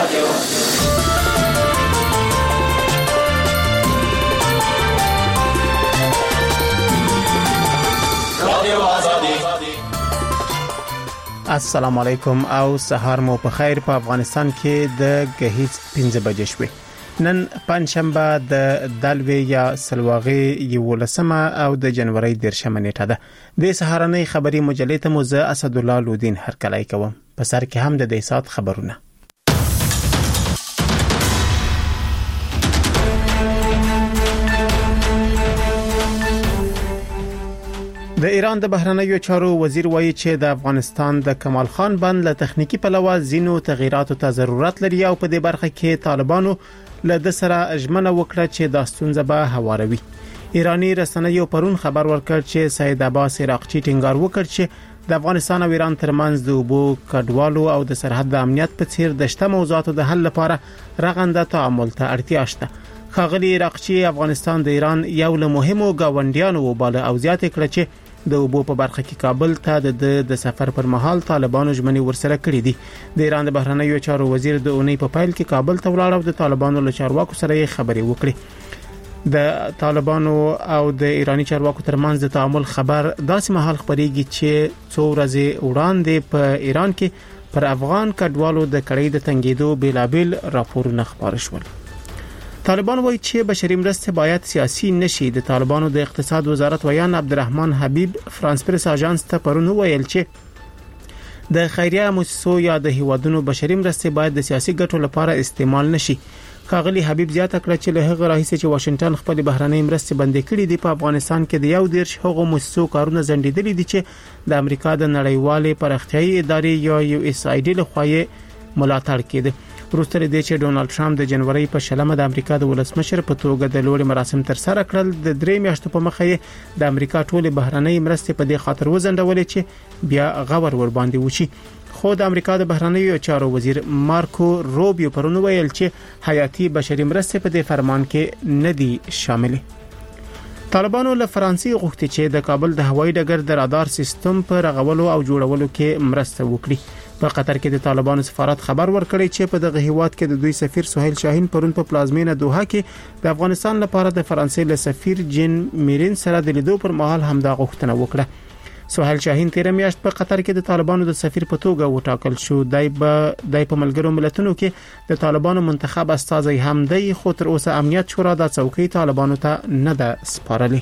السلام علیکم او سهار مو په خیر. په افغانستان کې د غهیز 15 بجې شوې. نن پنځشنبه د دلوي یا سلواغي یولسمه او د جنوري 10 نیټه ده. د سهارنۍ خبري مجلې ته مو زه اسد الله لودین هرکلای کوم. په سر کې هم د دې سات خبرونه. د ایران د بهرنیو چارو وزیر وایي چې د افغانستان د کمال خان بند له تخنیکی پلوه زینو تغیراتو ته ضرورت لري او په دې برخه کې طالبانو له د سره اجمنه وکړه چې د ستونزه به هواروي. ایرانی رسنیو پرون خبر ورکړ چې سید عباس عراقچی ټینګار وکړ چې د افغانستان او ایران ترمنځ د اوبو کډوالو او د سرحد د امنیت په څیر د شته موضوعاتو د حل لپاره رغنده تعامل ته اړتیا شته. خاغلی عراقچی افغانستان د ایران یو له مهمو گاونډیانو وباله او زیاته کړ چې د اوبو په برخه کې کابل ته د سفر پر مهال طالبانو ژمنې ورسره کړې دي. د ایران د بهرنیو چارو وزیر د اونۍ په پایل کې کابل ته ولاړ او د طالبانو له چارواکو سره خبرې وکړې. د طالبانو او د ایرانی چارواکو ترمنځ د تعامل خبر داسې مهال خبرېږي چې څو ورځې وړاندې په ایران کې پر افغان کډوالو د کړۍ د تنګېدو بلابل راپورونه خبر شول. طالبان وایي چې بشري مرسته باید سیاسي نشي. د طالبانو د اقتصاد وزارت ویان عبدالرحمن حبیب فرانس پریس اژانس ته پرون ویل چې د خیریه مؤسسو یا د هیوادونو بشري مرسته باید د سیاسي ګټو لپاره استعمال نشي. خاغلی حبیب زیاته کړه چې له هغه راهیسې چې واشنگټن خپل بهرنۍ مرستې بندې کړې دي په افغانستان کې د یو دیرش هغو مؤسسو کارونه ځنډېدلي دي چې د امریکا د نړیوالې پراختیایي ادارې یا USAID لخوا ملاتړ کېده. وروسته د چې ډونالد ټرمپ د جنوري په 10 د امریکا د ولسمشر په توګه د لوړ مراسم تر سره کړل. د 3 میاشتو په مخه د امریکا ټول بهرنۍ مرستې په دې خاطر وزندولې چې بیا غور ور باندې وشي. خو د امریکا د بهرنیو چارو وزیر مارکو روبیو پرون ویل چې حیاتي بشري مرستې په دې فرمان کې نه دي شامل. طالبانو له فرانسې غوښتي چې د کابل د هوایي ډګر د رادار سیستم په رغولو او جوړولو کې مرسته وکړي. په قطر کې د طالبانو سفارت خبر ورکړی چې په دغه هیواد کې د دوی سفیر سہیل شاهین پرون په پلازمینه دوحه کې د افغانستان لپاره د فرانسې له سفیر جین میرین سره د لیدو پر مهال همدا غوښتنه وکړه. سہیل شاهین 13 میاشت په قطر کې د طالبانو د سفیر په توګه وټاکل شو. دای په ملګرو ملتونو کې د طالبانو منتخب استازی هم دی، خو تر اوسه امنیت شورا د څوکۍ طالبانو ته نه ده سپارلې.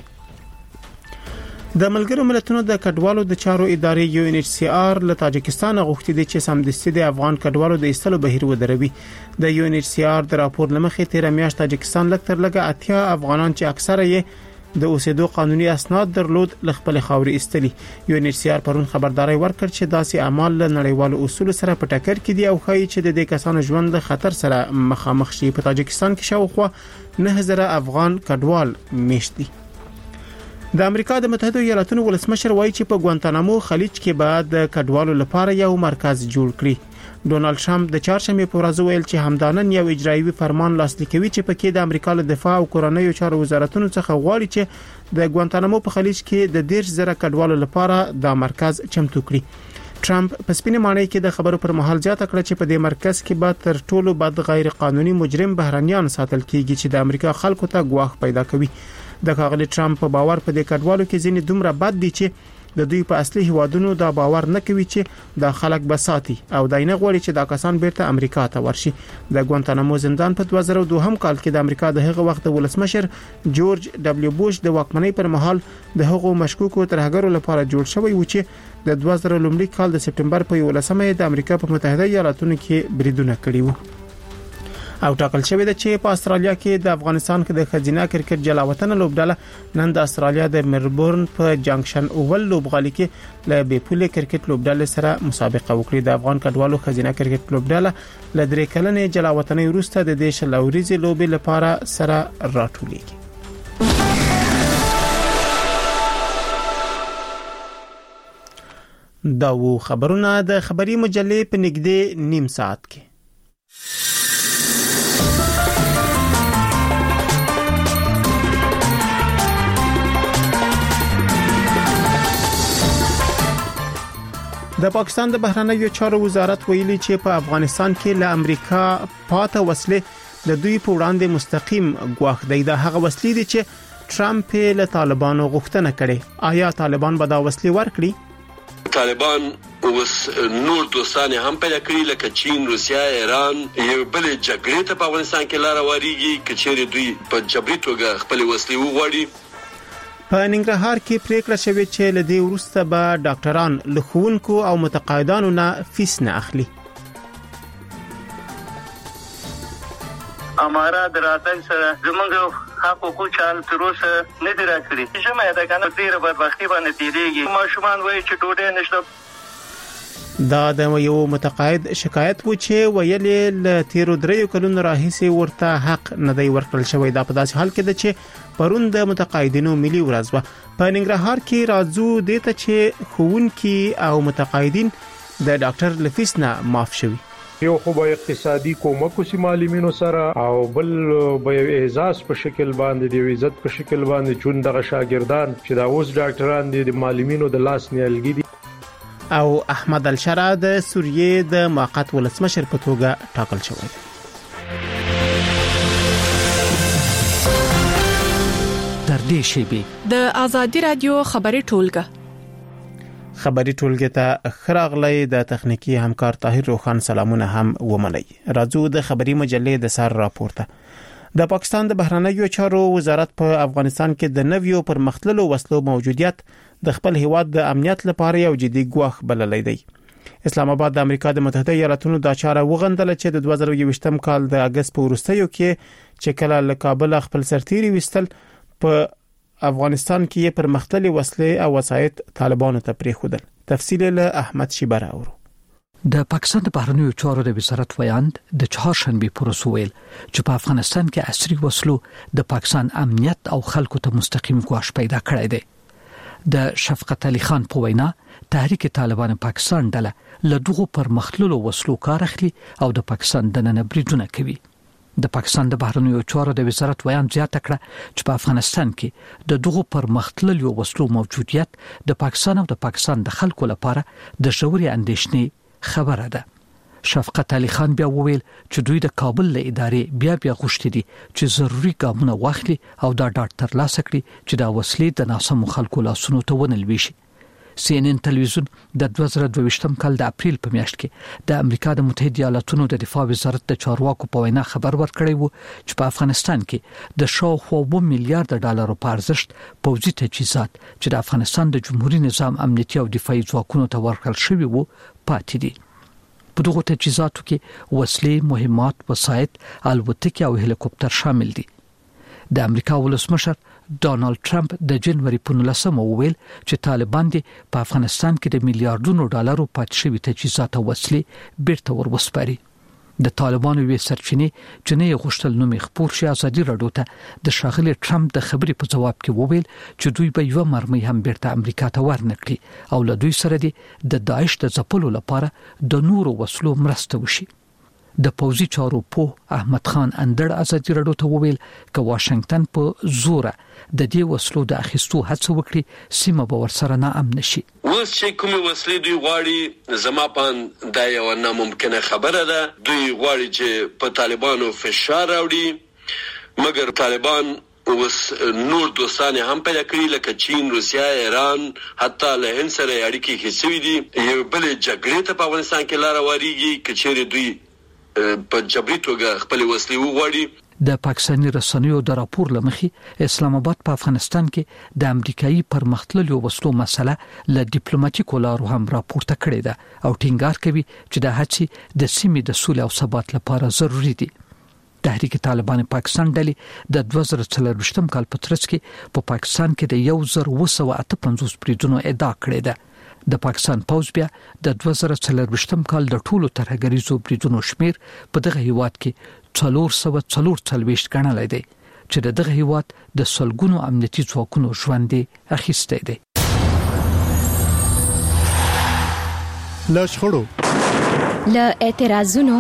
د ملګرو ملتونو د کډوالو د چارو ادارې UNHCR له تاجکستان غوښتي دي چې سمدستي د افغان کډوالو د ایستلو بهیر ودروي. د UNHCR د راپور لمخې 13 میاشت تاجکستان لکتر لګه 80 افغانان چې اکثره یې د اوسېدو قانوني اسناد درلود ل خپل خاوري ایستلي. UNHCR پرون خبرداري ورکړ چې داسې اعمال له نړیوالو اصول سره په ټکر کې دي او ښایي چې د دې کسانو ژوند له خطر سره مخامخ شي. په تاجکستان کې شاوخوا 9000 افغان کډوال میشت دي. د امریکا د متحده ایالاتونو ولسمشر وایي چې په ګوانتانامو خلیج کې بعد د کډوالو لپاره یو مرکز جوړ کړي. ډونالد ټرمپ د چهارشنبه په ورځ ویل چې همدانن یو اجرایي فرمان لاسلیک کوي چې پکې د امریکا له دفاع او کورنیو چارو وزارتونو څخه غواړي چې د ګوانتانامو په خلیج کې د 10,000 کډوالو لپاره دا مرکز چمتو کړي. ټرمپ په سپینه معنی کې د خبرو پر مهال زیاته کړه چې په دې مرکز کې به تر ټولو بد غیر قانوني مجرم بهرانيان ساتل کیږي چې د امریکا خلکو ته ګواښ پیدا کوي. د ښاغلي ټرمپ په باور په دې کډوالو کې ځینې دومره بد دي چې د دوی په اصلي هوادونو دا باور نه کوي چې دا خلک بساتي او دای نه غواړي چې دا کسان بیرته امریکا ته ورشي. د ګوانتانامو زندان په 2002 کال کې د امریکا د هغه وخت ولسمشر جورج دبليو بوش د واکمنۍ پر مهال د هغو مشکوکو ترهګرو لپاره جوړ شوی و چې د 2000 لومړي کال د سپټمبر په 11مه د امریکا په متحده ایالاتونو کې بریدونه کړي وو. او ټاکل شوی دی چې په استرالیا کې د افغانستان کې د خزینه کرکټ جلاوطن لوبډاله نن د استرالیا د ملبورن په جنکشن اوول لوبغالي کې له بیپولې کرکټ لوبډاله سره مسابقه وکړي. د افغان کډوالو خزینه کرکټ لوبډاله له 3 کلنې جلاوطن وروسته د دیش لوريزي لوبې لپاره سره راټولېږي. دا و خبرونه د خبري مجلې په نږدې نیم ساعت کې. د پاکستان د بهرنیو چارو وزارت ویلي چې په افغانستان کې له امریکا پاته وسلې د دوی په وړاندې مستقیم ګواښ دی. دا هغه وسلې دي چې ټرمپ له طالبانو غوښتنه کړې. آیا طالبان به دا وسلې ورکړي؟ طالبان اوس نور دوستان هم پیدا کړی لکه چین، روسیا، ایران یو بل جګړې ته په افغانستان کې لار واریږي کچېره دوی په جبري توګه خپل وسلې وغواړي. په ننګرهار کې پریکړه شوې چې لدی وروسته به ډاکټران له ښوونکو او متقاعدانو نه فیس نه اخلي. اماره دراتل سره زمونږ حقوقو چال تر اوسه نه دی راکړي. چې مې دا کنه ډیره بدبختی باندې تیریږي. ماشومان وایي چې ډوډۍ نشته. دا د یو متقاعد شکایت و چې ویلې ل تیرو 3 کلونو راهیسې ورته حق نه دی ورکړل شوی. دا په داسې حال کې ده چې پرون د متقاعدینو ملي ورځ و. په ننګرهار کې راځو د ته چې ښوونکي او متقاعدین د ډاکټر لفیس نه معاف شوي. یو خو به اقتصادي کومک وسی معلمینو سره او بل به اعزاز په شکل باندې دی عزت په شکل باندې چون دغه شاګردان چې دا اوس ډاکټران دي د معلمینو د لاس نیالګي دي. او احمد الشرا د سوریې د موقت ولسمشر په توګه ټاکل شوی دی. در دې شیبي د ازادي رادیو خبري ټولګه خبري ټولګه ته خراغلی د تخنیکی همکار طاهر روخان سلامونه هم ومني. راځو د خبري مجلې د سر راپورته. د پاکستان د بهرنیو چارو وزارت په افغانستان کې د نویو پرمختللو وسلو موجودیت د خپل هیواد د امنیت لپاره یو جدي ګواښ بللی دی. اسلام آباد د امریکا د متحده ایالاتونو د چاره وغندل چې د 2021م کال د اگست په وروستیو کې چې کله له کابل خپل سرتيري وستل په افغانستان کې پرمختللي وسلې او وسایط طالبانو ته پریښودل. تفصیل له احمد شیبر اورو. د پاکستان د بهرنیو چارو د وزارت ویاند د چهارشنبه پر ویل چې په افغانستان کې عصري وسلو د پاکستان امنیت او خلکو ته مستقیم ګواښ پیدا کړی دی. د شفقت علي خان په وینا تحریک طالبان پاکستان ډله له دغو پرمختللو وسلو کار اخلي او د پاکستان دننه بریدونه کوي. د پاکستان د بهرنیو چارو د وزارت ویان زیاته کړه چې په افغانستان کې د دغو پرمختللو وسلو موجودیت د پاکستان او د پاکستان د خلکو لپاره د ژورې اندېښنې خبره ده. شفقت علي خان بیا وویل چې دوی د کابل له ادارې بیا غوښتي دي چې ضروري ګامونه واخلي او دا ډاډ ترلاسه کړي چې دا وسلې د ناسمو خلکو لاسونو ته ونه لويشي. CNN ټلویزیون د 2022م کال د اپریل په میاشت کې د امریکا د متحده ایالاتونو د دفاع وزارت د چارواکو په وینا خبر ورکړی وو چې په افغانستان کې د شاوخوا $1 میلیارډ ډالرو په ارزښت پوځي تجهیزات چې د افغانستان د جمهوریت نظام امنیتي او دفاعي ځواکونو ته ورکړل شوی وو پاتې دي. په دغه تجهیزاتو کې وسلې، مهمات، وسایط، الوتکې او هلیکوپټر شامل دي. د امریکا ولسمشر ډونالد ټرمپ د جنوري په 19 وویل چې طالبان دي په افغانستان کې د میلیارډونو ډالرو پاتې شوی تجهیزات او وسلې بیرته ورسپاري. د طالبانو وی سرچینې چې نه غوښتل نوم خبر شي ازادي راډیو ته د شاغلي ټرمپ د خبرې په جواب کې وویل چې دوی به یو مرمۍ هم بیرته امریکا ته ورنکړي او له دوی سره د داعش د ځپلو لپاره د نورو وسلو مرسته وشي. د پوځي چارو په احمد خان اندړ ازادي راډیو ته وویل چې واشنگټن په زوره د دې وسلو د اخیستو هڅه وکړي سیمه به ورسره نه امن شي. اوس چې کومې وسلې دوی غواړي زما په دا یو ناممکنه خبره ده. دوی غواړي چې په طالبانو فشار راوړي مګر طالبان اوس نور دوستان هم پیدا کړی لکه چین، روسیا، ایران حتی له هند سره اړیکې هڅوي دي. یو بل جګړې ته په افغانستان کې لار واریږي کچېره دوی په جبري توګه خپل وسلې وغواړي. د پاکستاني رسنیو د راپور لمخې اسلام آباد په افغانستان کې د امریکایي پرمختللو وسلو مسله له ډیپلوماټیکو لارو هم راپورته کړې ده او ټینګار کوي چې د هڅې د سیمې د سولې او ثبات لپاره ضروری دي. تحریک طالبان پاکستان ډلې د 2024م کال په ترڅ کې په پاکستان کې د 1958 بریدونو ادعا کړې ده. د پاکستان پوځ بیا د 2024م کال د ټولو ترهګریزو بریدونو شمیر په دغه هیواد کې 444 ګڼلای دی چې دغه هیواد د سلګونو امنیتي ځواکونو ژوند اخیسته دی. له شخړو، له اعتراضونو،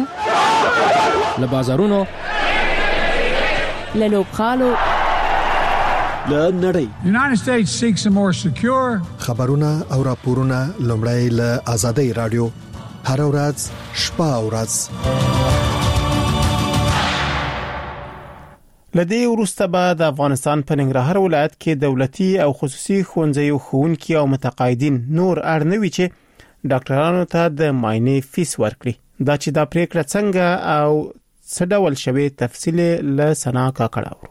له بازارونو، له لوبغالو له نړۍ. United States seeks a more secure خبرونه او راپورونه لومړی له آزادۍ رادیو هر ورځ شپه او ورځ. لدې وروسته به د افغانستان په ننګرهار ولایت کې دولتي او خصوصي ښوونځیو ښوونکي او متقاعدین نور اړنوي چې ډاکټرانو ته د معاینې فیس ورکړي. دا چې دا پریکړه څنګه او څه ډول شوي تفصیل له سنا کاکړه اورو.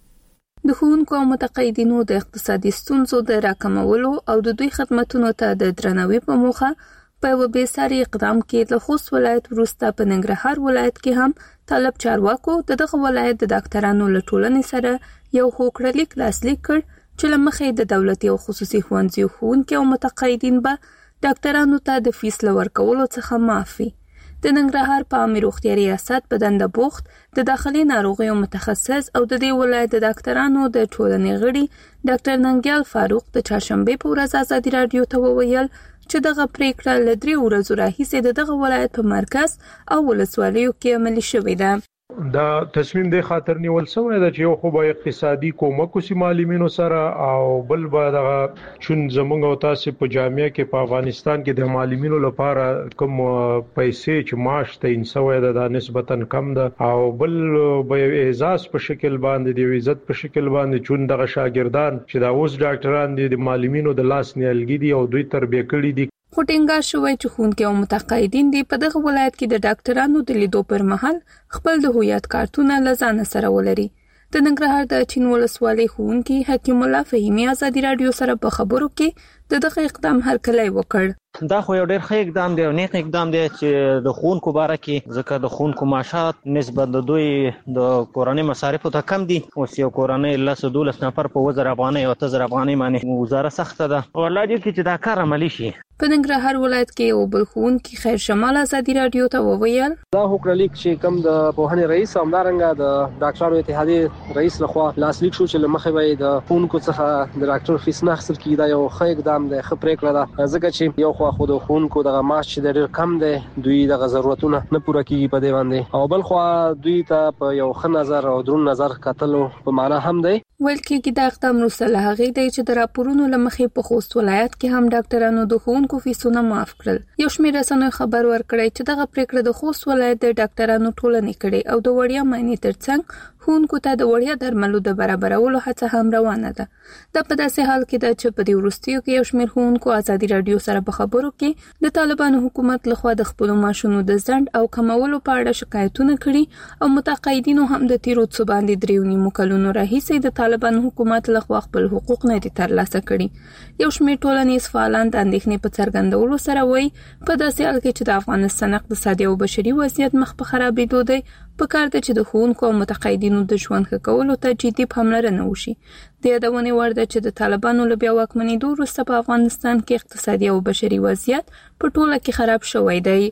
د ښوونکو او متقاعدینو د اقتصادي ستونزو د راکمولو او د دوی خدماتو ته د درناوي په موخه په یو بېساري اقدام کې د خوست ولایت وروسته په ننګرهار ولایت کې هم طالب چارواکو دغه ولایت د ډاکټرانو له ټولنې سره یو هوکړلیک لاسلیک کړ چې لمخې د دولتي او خصوصي ښوونځیو ښوونکي او متقاعدین به ډاکټرانو ته د فیس لورکولو څخه معافي. د ننګرهار په عامه روغتیا ریاست په دنده بوخت د داخلي ناروغیو متخصص او د دې ولایت د ډاکټرانو د ټولنې غړي ډاکټر ننګیال فاروق د چهارشنبه په ورځ آزادي رادیو ته وویل چې دغه پریکړه له 3 ورځې راهیسې دغه ولایت په مرکز او ولسوالیو کې عملي شوې ده. دا تصمیم د خاطر نیول شوی دی چې یو خو به اقتصادي کومک وسی معلمینو سره او بل به د چون زمونږ او تاسو په جامعه کې په افغانستان کې د معلمینو لپاره کوم پیسې چې معاش ته انسوي دا نسبتا کم ده او بل به اعزاز په شکل باندې د عزت په شکل باندې چون دغه شاګردان چې دا اوس ډاکټران دي د معلمینو د لاس نیالګي دي او دوی تربیه کړي دي. خو ټینګار شوی چې ښوونکي او متقاعدین دي په دغه ولایت کې د ډاکټرانو د لیدو پر مهال خپل د هویت کارتونه له ځان سره ولري. د ننګرهار د چین ولسوالۍ ښوونکي حکیم الله فهیمي آزادي رادیو سره په خبرو کې دغه اقدام هرکلی وکړ. دا خو یو ډېر ښه اقدام دی او نیک اقدام دی چې د ښوونکو باره کې ځکه د ښوونکو معاشات نسبت د دوی د کورنۍ مصارفو ته کم دي. اوس یو کورنۍ 12 نفر په 1000 افغانۍ او 1000 افغانۍ باندې گزاره سخته ده. والله دې چې دا کار عملی شي. په ننګرهار ولایت کې یو بل ښوونکي خیر شمال آزادي رادیو ته وویل دا هوکړلیک چې کوم د پوهنې رئیس همدارنګه د ډاکټرانو اتحادیې رئیس لخوا لاسلیک شو چې لمخې وي د ښوونکو څخه د ډاکټر فیس نه اخیستل کیږي. دا یو ښه اقدام دی، ښه پریکړه ده ځکه چې یو خو د ښوونکو دغه معاش چې ډېر کم دی دوی دغه ضرورتونه نه پوره کیږي په دې باندې او بل خو دوی ته په یو ښه نظر او درون نظر کتلو په معنا هم دی. ویل کېږي دا اقدام وروسته له هغې دی چې د راپورونو له مخې په خوست ولایت کې هم ډاکټرانو د ښوونکو فیسونه معاف کړل. یو شمېر رسنیو خبر ورکړی چې دغه پریکړه د خوست ولایت د ډاکټرانو ټولنې کړې او د وړیا معاینې ترڅنګ ښوونکو ته د وړیا درملو د برابرولو هڅه هم روانه ده. دا په داسې حال کې ده چې په دې وروستیو کې یو شمېر ښوونکو آزادي رادیو سره په خبرو کې د طالبانو حکومت لخوا د خپلو معاشونو د ځنډ او کمولو په اړه شکایتونه کړي او متقاعدینو هم د تیرو څو باندې 3.5 کلونو راهیسې د طالبانو حکومت لخوا خپل حقوق نه دي ترلاسه کړي. یو شمېر ټولنیز فعالان د اندېښنې په څرګندولو سره وایي په داسې حال کې چې د افغانستان اقتصادي او بشري وضعیت مخ په خرابېدو دی په کار ده چې د ښوونکو او متقاعدینو د ژوند ښه کولو ته جدي پاملرنه وشي. د یادونې وړ ده چې د طالبانو له بیا واکمنېدو وروسته په افغانستان کې اقتصادي او بشري وضعیت په ټوله کې خراب شوی دی.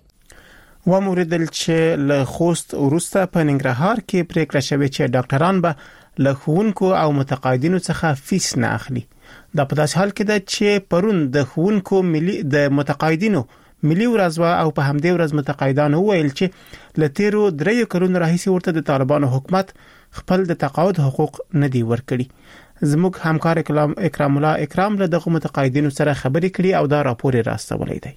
وموریدل چې له خوست وروسته په ننګرهار کې پریکړه شوې چې ډاکټران به له ښوونکو او متقاعدینو څخه فیس نه اخلي. دا په داسې حال کې ده چې پرون د ښوونکو د متقاعدینو ملي ورځ او په همدې ورځ متقاعدانو ویل چې له تیرو 3 کلونو راهیسې ورته د طالبانو حکومت خپل د تقاعد حقوق نه دی ورکړي. زموږ همکار اکرام الله اکرام له دغه متقاعدینو سره خبرې کړي او دا راپور راستولی دی.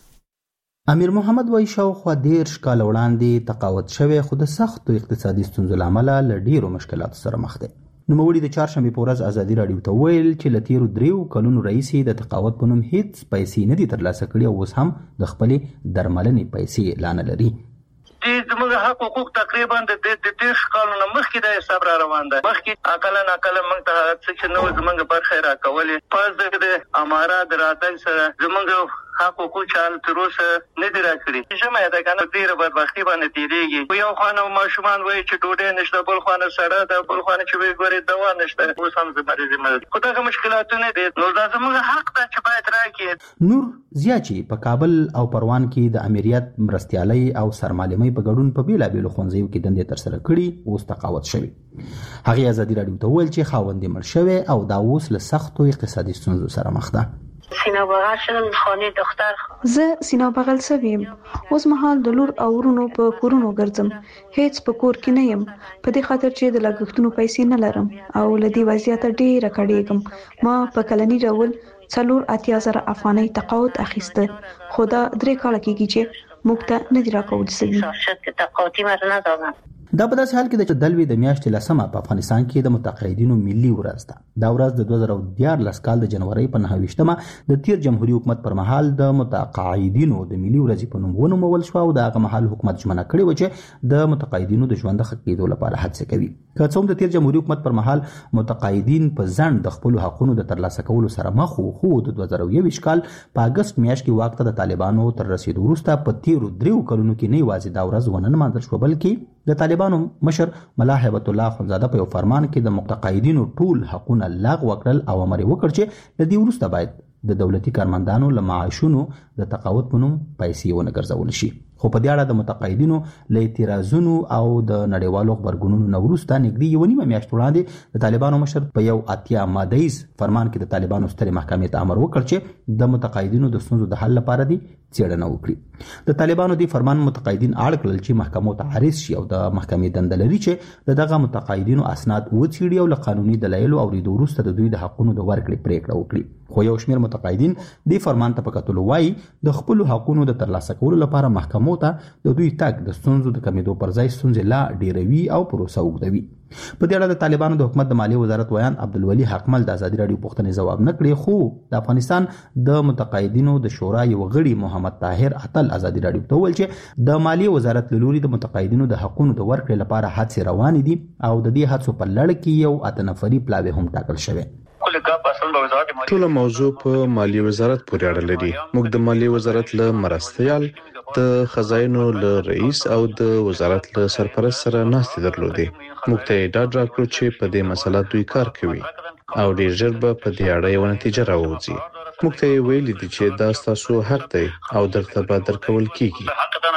امیر محمد وای شاوخوا 10 کال وړاندې تقاعد شوی خو د سختو اقتصادي ستونزو لامل له ډیرو مشکلاتو سره مخ دی. نوموړي د چهارشنبه په ورځ آزادي رادیو ته ویل چې له تیرو 3 کلونو راهیسې د تقاعد په نوم هیڅ پیسې نه دي ترلاسه کړي او اوس هم د خپلې درملنې پیسې اعلان لري. زموږ حقوق تقریبا د 10 کلونو مخکې د حساب را روان ده. مخکې اقل موږ ته څه نو زموږ برخه را کولې پس د اماره دراتل سره زموږ حقوق چال تر اوسه نه دی راکړي. ژمه دا کنه ډیره بدبختی باندې تیریږي. یو خانه ماشومان وایي چې ډوډۍ نشته، بل خانه سړه ده، بل خانه چې وی ګوري دوا نشته. اوس هم زمریزم خو دا مشکلاتونه دي. نو دا زموږ حق ده چې باید راکړي. نور زیاچی په کابل او پروان کې د امریت مرستیالۍ او سرمعلمۍ په ګډون په بیلابېلو ښوونځیو کې دندې ترسره کړي اوس تقاعد شوي. هغه آزادي رادیو ته ویل چې خاوند مړ شوی او دا اوس له سختو اقتصادي ستونزو سره مخ ده. سینا بغل شدم خانه دختر. زه سینا بغل سویم. اوس مهال د لور او ورونو په کورونو ګرځم. هیڅ په کور کې نه یم. په دې خاطر چې د لګښتونو پیسې نه لرم او لدی وضعیت ډیره کړېږم. ما په کلنی ډول 4,80,000 افغانۍ تقاعد اخیسته. خدا 3 کال کېږي چې موږ ته نه دی راکول شوی. تقاعدي مرنه دادم. دا په داسې حال کې د دلوي د میاشتې لسمه په افغانستان کې د متقاعدینو ملي ورځ ده. دا ورځ د 2014 کال د جنوري په 9مه د تیر جمهوریت حکومت پر مهال د متقاعدینو د ملي ورځ په نوم ونومول شو او د هغه مهال حکومت ژمنه کړې و چې د متقاعدینو د ژوند ښه کېدو لپاره هڅه کوي. که څوم د تیر جمهوریت حکومت پر مهال متقاعدین په ځند د خپل حقوقو د ترلاسه کولو سره مخ وو، خو د 2021 کال په اگست میاشت کې واک ته د طالبانو تر رسیدو وروسته په تیرو 3 کلونو کې نه یوازې دا ورځ ونه مانځل شو، بلکې د طالبانو مشر ملا هیبت الله اخونزاده په یو فرمان کې د متقاعدینو ټول حقوقونه لغوه کړل او امر وکړ چې د دې وروسته باید د دولتي کارمندانو له معاشونو د تقاعد په نوم پیسې ونه ګرځول شي. خو په دې اړه د متقاعدینو له اعتراضونو او د نړیوالو خبرګونونو نه وروسته نږدې 1.5 میاشت وړاندې د طالبانو مشر په یو 80 مادهیز فرمان کې د طالبانو سترې محکمې ته امر وکړ چې د متقاعدینو د ستونزو د حل لپاره دي څېړنه وکړي. د طالبانو دی فرمان متقاعدین اړ کړل چې محکمو ته عارض شي او د محکمې دنده لري چې دغه متقاعدینو اسناد وڅېړي او له قانوني دلایلو او ریدو وروسته د دوی د حقوقو د ورکړې پریکړه وکړي. خو یو شمېر متقاعدین دی فرمان ته په کتلو وایي د خپل حقوقو د ترلاسه کولو لپاره محکمو ته د دوی تګ د ستونزو د کمیدو پر ځای ستونزې لا ډیروي او پروسه اوږدوي. په دې اړه د طالبانو د حکومت د مالیې وزارت ویان عبدالولي حقمل د ازادي راډیو پوښتنې ځواب نه کړی، خو د افغانستان د متقاعدینو د شورا یو غړي محمد طاهر اتل ازادي راډیو ته وویل چې د مالیې وزارت له لوري د متقاعدینو د حقوقو د ورکړې لپاره هڅې روانې دي او د دې هڅو په لړ کې یو 8 نفري پلاوی هم ټاکل شوی. ټول موضوع په مالیې وزارت پورې اړه لري. موږ د مالیې وزارت له مرستیال د خزاینو له رئیس او د وزارت له سرپرست سره ناستې درلودې. موږ ته ډاډ راکړو چې په دې مسله دوی کار کوي او ډیر ژر به په دې اړه یو نتیجه راوځي. موږ ته ویلي دي چې دا ستاسو حق دی او درته به درکول کیږي.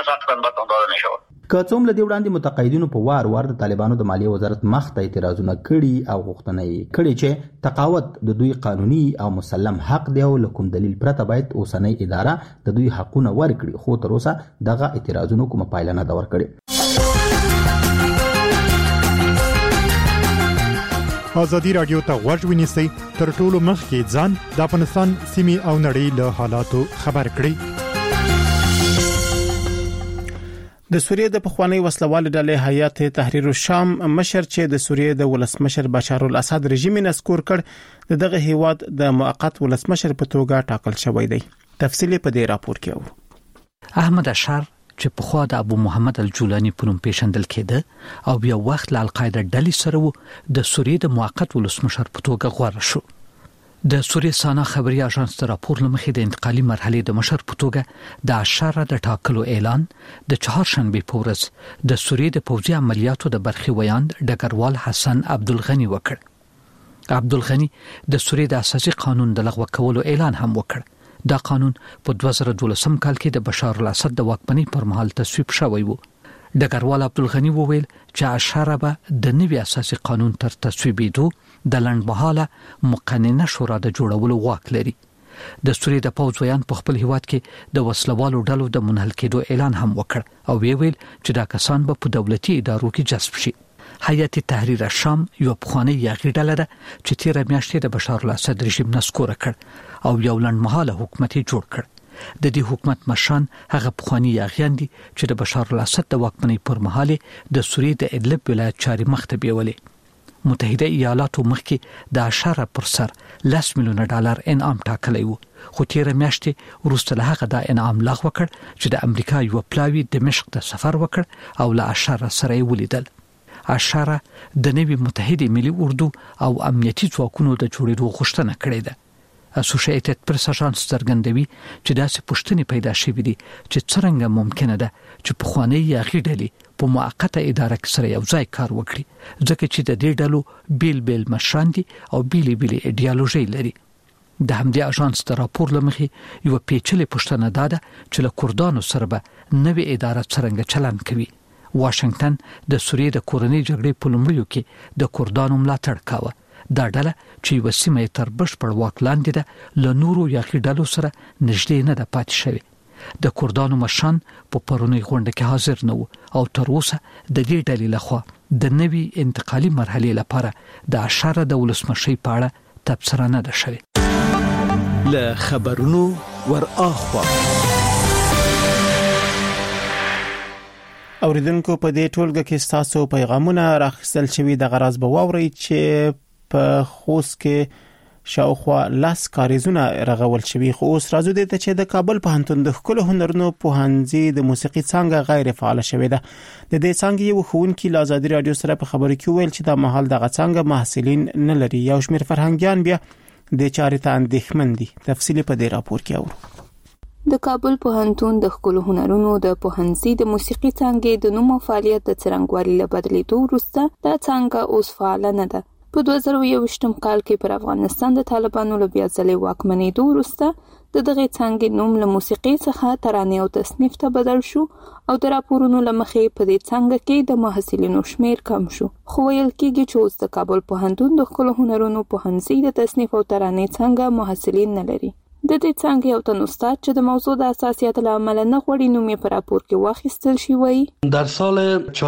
که څوم له دې وړاندې متقاعدینو په وار وار د طالبانو د مالیې وزارت مخ ته اعتراضونه کړي او غوښتنه یې کړې چې تقاعد د دوی قانوني او مسلم حق دی او له کوم دلیل پرته باید اوسنۍ اداره د دوی حقونه ورکړي، خو تر اوسه دغه اعتراضونو کومه پایله نه ده ورکړې. ازادي راډیو ته غوږ ونیسئ، تر ټولو مخکې ځان د افغانستان سیمې او نړۍ له حالاتو خبر کړئ. د سوریې د پخوانی وسلوال ډلې هیات تحریر الشام مشر چې د سوریې د ولسمشر بشار الاسد رژیم نسکور کړ دغه هیواد د موقت ولسمشر په توګه ټاکل شوی دی. تفصیل په دې راپور کې و. احمد اشار چې په خوا د ابو محمد الجولانی په نوم پیژندل کېده او بیا وخت له القاعده ډلې سره د سوریې د موقت ولسمشر په توګه غوړ شو. د سوریې سانا خبري اژانس د راپور لمخې د انتقالي مرحله د مشر په توګه د اشاره د ټاکلو اعلان د چهارشنبه په ورځ د سوریې د پوځي عملیاتو د برخي ویاند ډګروال حسن عبدالغنی وکړ. عبدالغنی د سوریې د اساسي قانون د لغوه کولو اعلان هم وکړ. دا قانون په 2012 کال کې د بشار الاسد د واکمنۍ پر مهال تصویب شوی و. ډګروال عبدالغنی وویل چې اشاره به د نوي اساسي قانون تر تصویبېدو د لنډمهاله مقننه شورا د جوړولو واک لري. د سوریې د پوځ ویان په خپل هیواد کې د وسلوالو ډلو د منحل کېدو اعلان هم وکړ او ویل چې دا کسان به په دولتي ادارو کې جذب شي. هیئت تحریر الشام یو پخوانی یاغي ډله ده چې تیر میاشتې د بشار الاسد رژیم نسکور کړ او یو لنډمهاله حکومت جوړ کړ. د دې حکومت مشران هغه پخوانی یاغیان دي چې د بشار الاسد د واکمنۍ پر مهال د سوریې د ادلب ولایت چارې مخته بیولې. متحده ایالاتو مخکې د اشاره پر سر $10 میلیون انعام ټاکلی و، خو تیر میاشتې وروسته له هغه دا انعام لغوه کړ چې د امریکا یو پلاوی دمشق ته سفر وکړ او له اشاره سره یې ولیدل. اشاره د نوي متحده ملي اردو او امنیتي ځواکونو د جوړېدو غوښتنه کړې ده. اسوسییټډ پریس اژانس څرګندوي چې داسې پوښتنې پیدا شوې دي چې څرنګه ممکنه ده چې پخوانی یاغي ډلې په موقته اداره کې سره یو ځای کار وکړي، ځکه چې د دې ډلو بیل بیل مشران دي او بیلې بیلې ایډیالوژي لري. د همدې اژانس د راپور لمخې یو پیچلې پوښتنه ده چې له کردانو سره به نوې اداره څرنګه چلند کوي. واشنگټن د سوریې د کورنۍ جګړې په لومړیو کې د کردانو ملاتړ کاوه. دا ډله چې وسیمه تر بشپړ واک لاندې ده له نورو یاقي ډلو سره نږدې نه ده پاتې شوی. د کردانو مشران په پرونی غونډه کې حاضر نه وو او تر اوسه د دې ډلې لخوا د نوي انتقالي مرحلې لپاره د اشاره د ولسمشي په اړه تبصره نه ده شوې. له خبرونو ورآخوا اوریدونکو په دې ټولګه کې تاسو پیغامونه راخصل شوي د غراض به واوري چې په خوست کې شاوخوا لاس کاریزونه رغول شوي. خو اوس راځو د ته چې د کابل پوهنتون د ښکلو هنرونو پوهنځي د موسیقي څانګه غیر فعال شوې ده. د دې څانګې یو ښوونکي له آزادي رادیو سره په خبرو کې ویل چې د مهال دغه څانګه محصلین نه لري. یو شمېر فرهنګیان بیا د چارې ته اندېښمن دي. تفصیل په دې راپور کې اورو. د کابل پوهنتون د ښکلو هنرونو د پوهنځي د موسیقي څانګې د نوم او فعالیت د څرنګوالي له بدلیدو وروسته دا څانګه اوس فعال نه ده. په 2021 کال کې پر افغانستان د طالبانو له بیا ځلې واکمنېدو وروسته د دغه څانګې نوم له موسیقي څخه ترانې او تصنیف ته بدل شو او د راپورونو له مخې په دې څانګه کې د محصلینو شمیر کم شو. خو ویل کېږي چې اوس د کابل پوهنتون د ښکلو هنرونو پوهنځي د تصنیف او ترانې څانګه محصلین نه لري. د دې څانګې یو تن استاد چې د موضوع د اساسیت له امله نه غوړي نوم یې په راپور کې واخیستل شي وایي در سال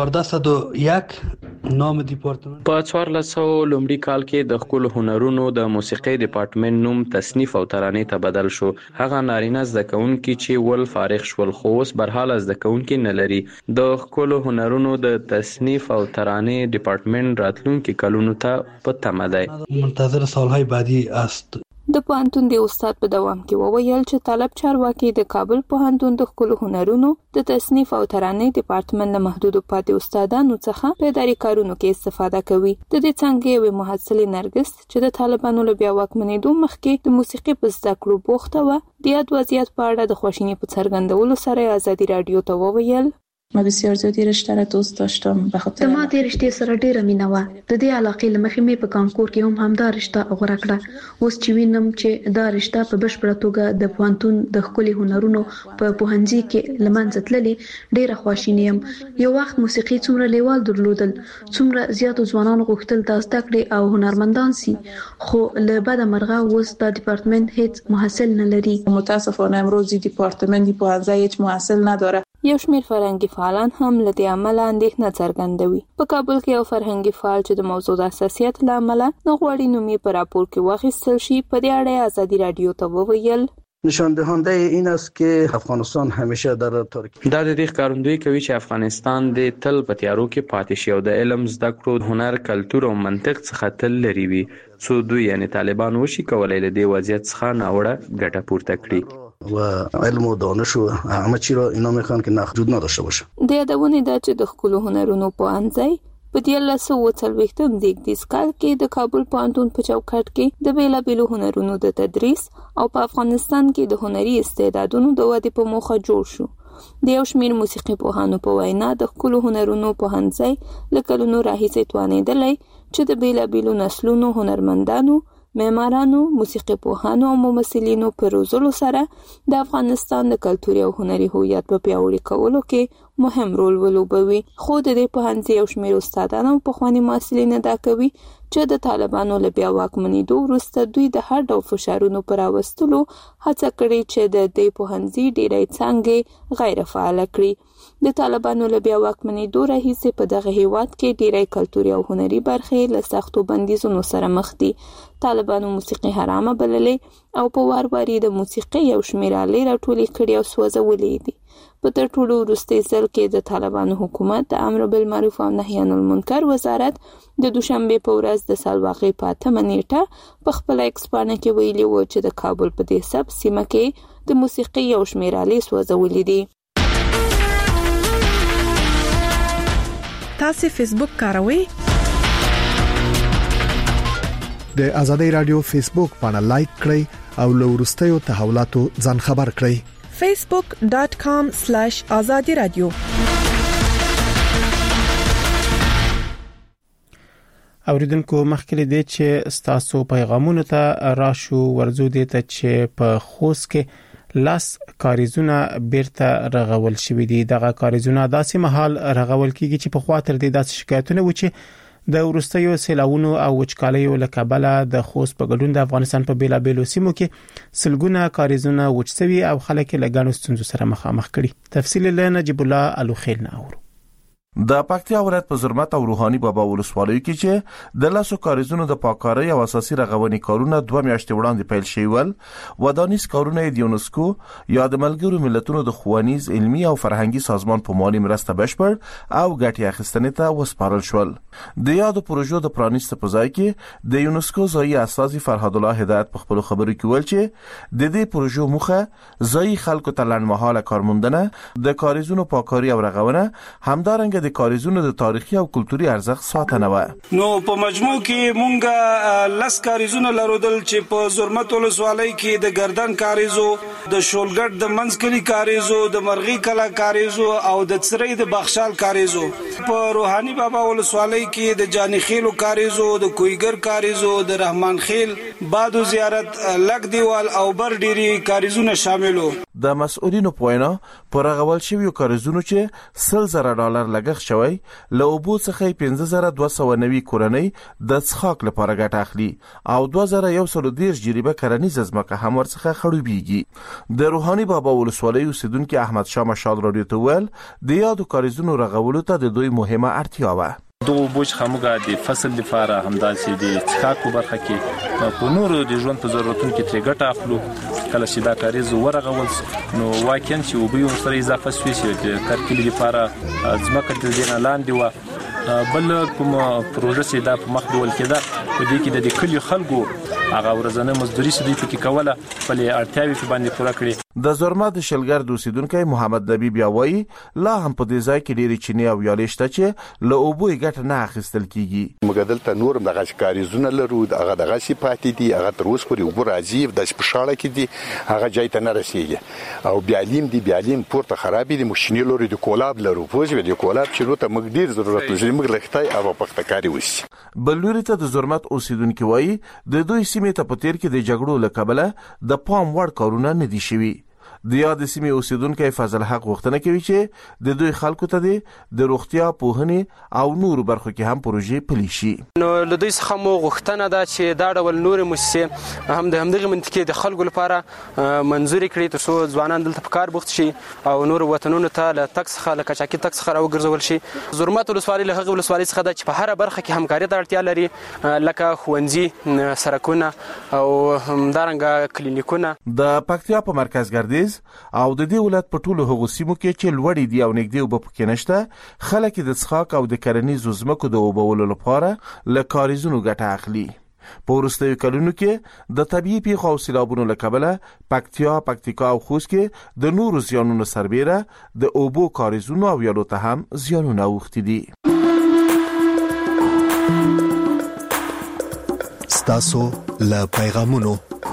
1401 نام دیپارتمنت په 1400 لومړي کال کې د ښکلو هنرونو د موسیقي ډپارټمنټ نوم تصنیف او ترانې ته بدل شو. هغه نارینه زده کوونکي چې ول فارغ شول خو اوس برحاله زده کوونکي نه لري. د ښکلو هنرونو د تصنیف او ترانې ډپارټمنټ راتلونکي کلونو ته په تمه دی. منتظر سالهای بعدی است. د پوهنتون د استاد په دوام کې وویل چې طالب چارواکي د کابل پوهنتون د ښکلو هنرونو د تصنیف او ترانې ډپارټمنټ له محدودو پاتې استادانو څخه په اداري کارونو کې استفاده کوي. د دې څانګې یوې محصلې نرګس چې د طالبانو له بیا واکمنېدو مخکې د موسیقي په زده کړو بوخته وه د یاد وضعیت په اړه د خواشینۍ په څرګندولو سره آزادي رادیو ته وویل ما بسیار زیادی رشته را دوست داشتم به خاطر ما دې رشته سره ډیره مینه وه. د دې علاقې له مخې مې په کانکور کې هم همدا رشته غوره کړه. اوس چې وینم چې دا رشته په بشپړه توګه د پوهنتون د ښکلي هنرونو په پوهنځي کې له منځه تللې ډیره خواشینی یم. یو وخت موسیقي څومره لیوال درلودل، څومره زیاتو ځوانانو غوښتل دا زده کړي او هنرمندان سي، خو له بده مرغه اوس دا ډپارټمنټ هیڅ محصل نه لري. متاسفانه امروز دیپارتمنت پوهنځی هیچ محصل نداره. یو شمېر فرهنګي فعالان هم له دې امله اندېښنه څرګندوي. په کابل کې یو فرهنګي فعال چې د موضوع د حساسیت له امله نه غواړي نوم یې په راپور کې واخیستل شي په دې اړه آزادي رادیو ته وویل نشان دهنده این است که افغانستان همیشه در تاریکی دا د دې ښکارندوی کوي چې افغانستان د تل په تیارو کې پاتې شي او د علم زده کړو، هنر، کلتور او منطق څخه تل لري وي. څو دوی یعنی طالبان وشي کولای له دې وضعیت څخه ناوړه ګټه پورته کړي و علم و دانش و همه چی را اینا میخوان که وجود نداشته باشه. د یادونه ده چې د ښکلو هنرونو پوهنځی په 1940 زیږدیز کال کې د کابل پوهنتون په چوکاټ کې د بیلابیلو هنرونو د تدریس او په افغانستان کې د هنري استعدادونو د ودې په موخه جوړ شو. د یو شمېر موسیقي پوهانو په وینا د ښکلو هنرونو پوهنځی له کلونو راهیسې توانېدلی چې د بیلابیلو نسلونو هنرمندانو، معمارانو، موسیقي پوهانو او ممثلینو په روزلو سره د افغانستان د کلتوري او هنري هویت په پیاوړي کولو کې مهم رول ولوبوي. خو د دې پوهنځي یو شمېر استادان او پخواني محصلین ادعا کوي چې د طالبانو له بیا واکمنېدو وروسته دوی د هر ډول فشارونو پر راوستلو هڅه کړې چې د دې پوهنځي ډېری څانګې غیر فعاله کړي. د طالبانو له بیا واکمنېدو راهیسې په دغه هیواد کې ډېری کلتوري او هنري برخې له سختو بندیزونو سره مخ دي. طالبانو موسیقي حرامه بللې او په وار واري د موسیقي یو شمېر آلې راټولې کړي او سوځولې دي. په تر ټولو وروستي ځل کې د طالبانو حکومت د امر بالمعروف او نهي عن المنکر وزارت د دوشنبه په ورځ د سالواغې په 8 نیټه په خپل ایکسپانه کې ویلي و چې د کابل په دې سب سیمه کې د موسیقي یو شمېر آلې سوځولې دي. تاسو فیسبوک کاروئ؟ د آزادۍ رادیو فیسبوک باندې لایک کړئ او له وروستیو تحولاتو ځان خبر کړئ. facebook.com/azadi radio اوریدونکو مخکې دې چې تاسو پیغامونه ته راشو ورزو دې ته چې په خوست کې لاس کاریزونه بیرته رغول شوې دي. دغه کاریزونه داسې مهال رغول کیږي چې په خاطر دې داسې شکایتونه و چې د ورستیو سیلاونو او وچکالیو له کبله د خوست په ګډون د افغانستان په بیلابېلو سیمو کې سلګونه کاریزونه وچسوي او خلک له ګڼو ستونزو سره مخامخ کړي. تفصیل له نجیب الله الوخیل نه اورو. د پکتیا ولایت په زرمت او روحاني بابا ولسوالۍ کې چې د لاسو کاریزونو د پاککارۍ او اساسي رغونې کارونه 2 میاشتې وړاندې پیل شوي ول. ودانیز کارونه د یونسکو یا د ملګرو ملتونو د ښوونیز علمي او فرهنګي سازمان په مالي مرسته بشپړ او ګټې اخیستنې ته وسپارل شول. د یادو پروژو د پرانیست په ځای کې د یونسکو ځایي استازي فرهاد الله هدایت په خپل خبرو کې ویل چې د دې پروژو موخه ځایي خلکو ته لنډمهاله کارموندنه د کاریزونو پاککاري او رغونه همدارنګه د کاریزونو د تاریخي او کلتوري ارزښت ساتنه و. نو په مجموع کې مونږه لس کاریزونه لرودل چې په زرمت ولسوالۍ کې د گردن کاریزو، د شولګټ د منځکلي کاریزو، د مرغی کلا کاریزو او د څرې د بخشال کاریزو، په روحاني بابا ولسوالۍ کې د جانی خیلو کاریزو، د کویګر کاریزو، د رحمان خیل، بادو زیارت، لګ دیوال او بر ډيري کاریزونه شاملو. د مسؤلینو پوینا پر غول شویو کاریزونو چې $100,000 لګښت شوی له اوبو څخه 5290 کورنۍ د څښاک لپاره ګټه اخلي او 2113 جریبه کرنیزه ځمکه هم ورڅخه خړوبېږي. د روحاني بابا ولسوالۍ اوسیدونکو احمد شاه مشال رادیو ته ویل د یادو کاریزونو رغولو ته د دوی مهمه اړتیا و. دغه بوج خموګه د فصل لپاره همداسې د څښاک برخه کې په نورو د ژوند په ضرورتونو کې ترې ګټه اخلو. کله چې دا کاریز ورغول نو واقعا چې وبې سره اضافه شوي چې کارکلي لپاره ځمکه د دینه لاندې و. بل کوم پروژه چې دا په مخ ډول کېده په دې کې د کلیو خلکو هغه ورځنه مزدوري سدي پکې کوله په اړتیاوي په باندې پوره کړې. د زرمت د شلګر دوسیدونکو محمد نبی بیا وایي لا هم په دې ځای کې ډېری چینه او یالې شته چې له اوبو ګټه نه اخیستل کیږي. مګدل ته نور دغه کاریزونه لرو، هغه دغه صفات دي، هغه تر اوسه پورې وګور راځي د سپشاله کې دي، هغه ځای ته نه رسیږي او بیالیم دي، بیالیم پورته خراب دي، ماشيني لرو د کولاب لرو، پوجي د کولاب چې نو ته موږ ډیر ضرورت لري موږ لختای او پختکاری وسی. بلوري ته د زرمت اوسیدونکو وایي د دوی سیمې ته په تیر کې د جګړو لکبله د پام وړ کارونه نه دي شوي. د یاد سیمې اوسیدونکو فضل حق غوښتنه کوي چې د دوی خلکو ته د روغتیا، پوهنې او نور برخو کې هم پروژې پلي شي. نو له دوی څخه مو غوښتنه ده چې دا ډول نور مؤسسې هم د همدغه منطقې د خلکو لپاره منځوري کړي ترڅو ځوانان دلته په کار بوخت شي او نور وطنونو ته له تک څخه له کچاکي تک څخه راوګرځول شي. زرمت ولسوالۍ له هغه ولسوالۍ څخه ده چې په هر برخه کې همکاري ته اړتیا لري، لکه ښوونځي، سړکونه او همدارنګه کلینیکونه. د پکتیا په مرکز ګردیز او د دې ولایت په ټولو هغو سیمو کې چې لوړې دي او نږدې وب پکې نشته، خلک د څښاک او د کرنیزو ځمکو د اوبولو لپاره له کاریزونو ګټه اخلي. په وروستیو کلونو کې د طبيعي پیښو او سیلابونو له کبله پکتیا، پکتیکا او خوست کې د نورو زیانونو سربېره د اوبو کاریزونو او یالو ته هم زیانونه اوښتي دي. ستاسو له پیغامونو.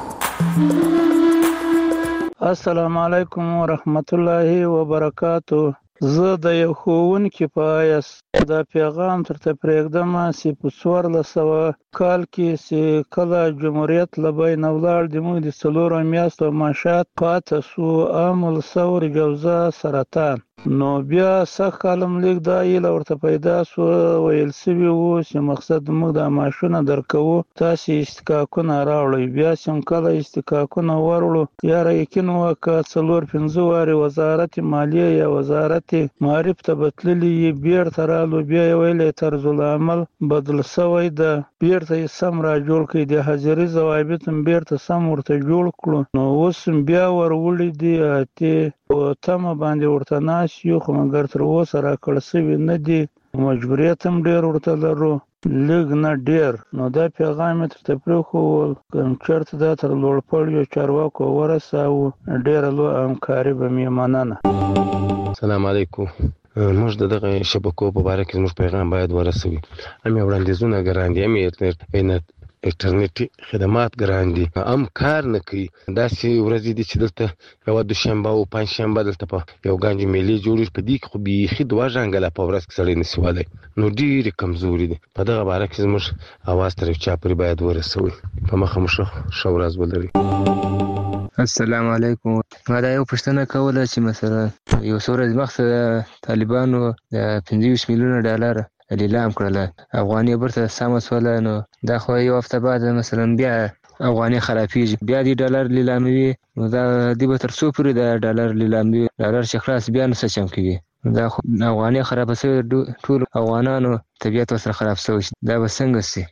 السلام علیکم ورحمت الله وبرکاتو. زه د یو ښوونکي په حیث دا پیغام ترته پرېږدم چې په 1400 کال کې چې کله جمهوریت له بین ولاړ د موږ د 4 میاشتو معاشات پاتې سو عامل ثور جوزه سرطان. نو بیا سخت کالم لیک دا یې ورته پیدا سو ویل سوي وو چې مقصد موږ د معاشونه درکو، تاسو استحقاقونه راوړئ. بیا سم کله استحقاقونه ورولو یاره یقین وکړه 4-5 واري وزارت مالیه یا وزارت معرف ته بتللی بیرته رالو، بیا ویلې طرز العمل بدل شوی د بیرته سم را جوړ کړي، د حاضري ضوابط بیرته سم ورته جوړ کړو. نو اوس بیا ورولې دي ته او تم باندې ورته ناس یو خو مګر تر اوسه را کړ سوي نه دي، مجبوریت هم ډیر ورته لرو، لږ نه ډیر. نو دا پیغام ته پرخو کوم چرته دا تر لوړ پړ یو چارواکو ورساو ډیر لو همکاري به میمننه. السلام علیکم. موږ دغه شبکو په اړه کې موږ پیغام باید ورسوي. همې وړاندیزونه ګران دي، انټرنیټي خدمات ګران دي، هم کار نه کوي. داسې ورځې دي چې دلته یو دوشنبه او پنځشنبه دلته په یو ګانجې میلې جوړې په دې کې خو بیخي 2 ژانګله په ورځ کې سړی نشي ولی، نو ډېرې کمزوري دي. په دغه باره کې زموږ اواز تر چا پورې باید ورسوي. په مخه مو ښه ورځ ولري. السلام علیکم. ما دا یو پوښتنه کوله چې مثلا یو څو ورځې مخکې طالبانو د $25 میلیونه لیلام کړل افغاني برته سمسول نو دا خو یو هفته بعد مثلا بیا افغاني خرابېږي بیا د ډالر لیلاموي نو دا د به تر څو پورې د ډالر لیلاموي ډالر چې خلاص بیا نو څه چم کوي دا خو افغاني خراب شوی ټول افغانانو طبيعت سره خراب شوی دا به څنګه سي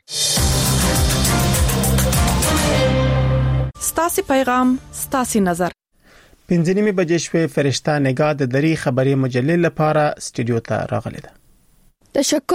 ستاسو پیغام ستاسو نظر 15 بجې شوې فرشته نگاه د دری خبري مجلې لپاره سټوډیو ته راغله. تشکر